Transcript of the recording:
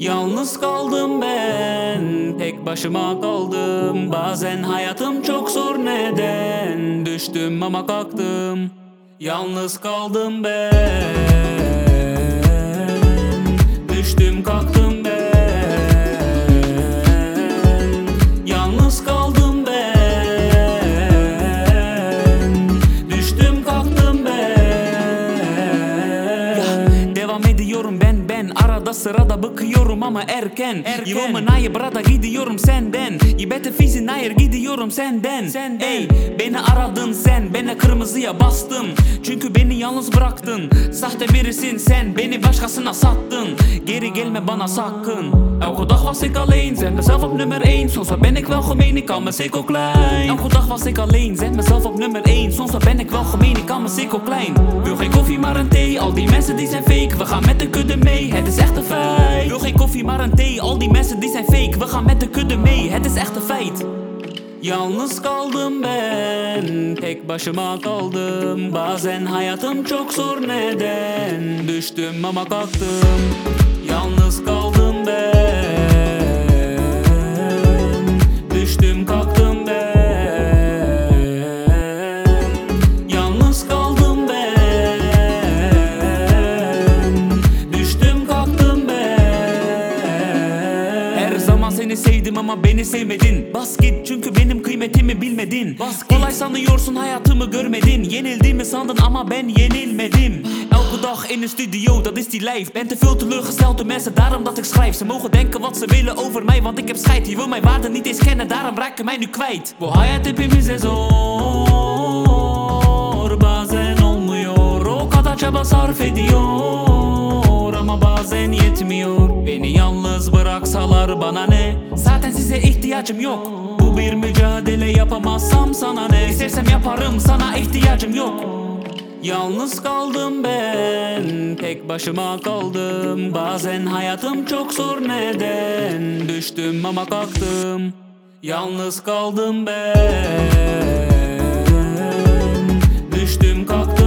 Yalnız kaldım ben, tek başıma kaldım. Bazen hayatım çok zor, neden? Düştüm ama kalktım. Yalnız kaldım ben, düştüm kalktım ben. Yalnız kaldım ben, düştüm kalktım ben. Devam ediyorum ben arada sırada bakıyorum ama erken. Yılımın ayı brada gidiyorum senden. İbete fizin hayır gidiyorum senden. Ey beni aradın sen, beni kırmızıya bastım. Çünkü beni yalnız bıraktın. Sahte birisin sen, beni başkasına sattın. Geri gelme bana sakın. Elke dag was ik alleen, zet mezelf op nummer 1. Soms ben ik wel gemeen, ik kan me zeker klein. Elke dag was ik alleen, zet mezelf op nummer 1. Soms ben ik wel gemeen, ik kan me zeker klein. Wil geen koffie maar een thee, al die mensen die zijn fake. We gaan met de kudde mee, het is echt een feit. Wil geen koffie maar een thee, al die mensen die zijn fake. We gaan met de kudde mee, het is echt een feit. Yalnız kaldım ben, tek başıma kaldım. Bazen hayatım çok zor, neden? Düştüm ama kalktım. Yalnız kaldım ben, düştüm kalktım ben. Yalnız kaldım ben, düştüm kalktım ben. Her zaman seni sevdim ama beni sevmedin. Bas git çünkü benim kıymetimi bilmedin. Kolay sanıyorsun hayatımı görmedin. Yenildiğimi sandın ama ben yenilmedim. Elke dag in de studio, dat is die lijf. Ben te veel teleurgesteld door mensen, daarom dat ik schrijf. Ze mogen denken wat ze willen over mij, want ik heb scheid. Je wil mijn waarde niet eens kennen, daarom raak je mij nu kwijt. Bu hayat hepimize zor, bazen olmuyor. O kadar çaba sarf ediyor ama bazen yetmiyor. Beni yalnız bıraksalar bana ne? Zaten size ihtiyacım yok. Bu bir mücadele, yapamazsam sana ne? İstersem yaparım, sana ihtiyacım yok. Yalnız kaldım ben, tek başıma kaldım. Bazen hayatım çok zor, neden? Düştüm ama kalktım. Yalnız kaldım ben, düştüm kalktım.